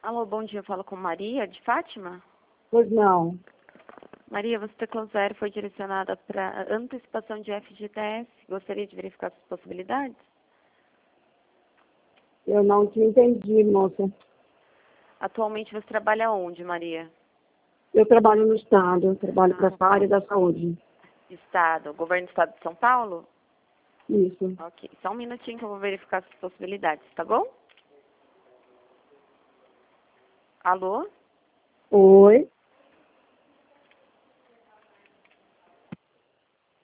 Alô, bom dia. Eu falo com Maria, de Fátima? Pois não. Maria, você teclão 0 foi direcionada para antecipação de FGTS. Gostaria de verificar as possibilidades? Eu não te entendi, moça. Atualmente você trabalha onde, Maria? Eu trabalho no Estado, eu trabalho para essa área da saúde. Estado. Governo do Estado de São Paulo? Isso. Ok. Só um minutinho que eu vou verificar as possibilidades, tá bom? Alô? Oi?